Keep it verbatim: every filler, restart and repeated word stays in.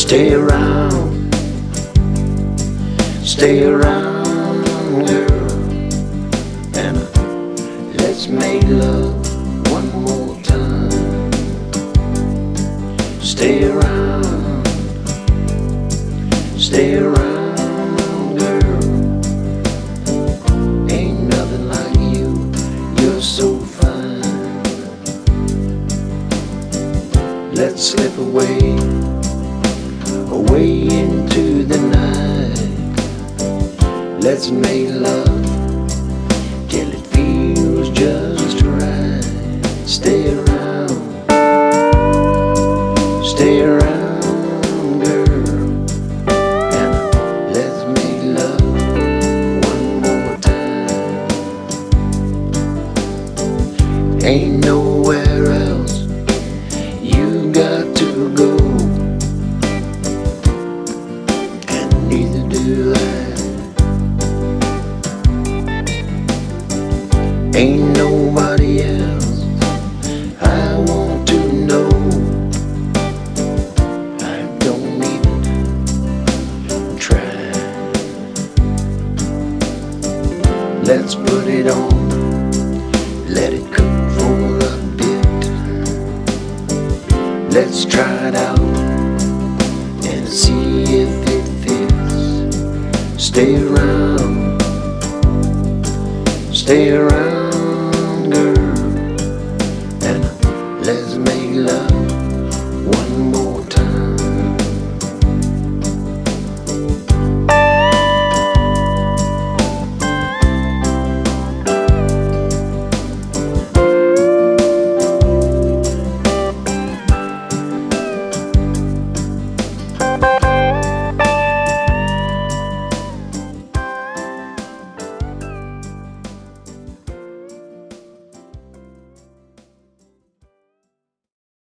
Stay around, stay around, girl, and uh, let's make love one more time. Stay around, stay around, girl, ain't nothing like you, you're so fine. Let's slip away, away into the night. Let's make love till it feels just right. Stay around, stay around, girl, and let's make love one more time. Ain't nowhere else you got to go, neither do I. Ain't nobody else I want to know. I don't even try. Let's put it on, let it cook for a bit. Let's try it out and see if it fits. Stay around, stay around, girl, and let's make love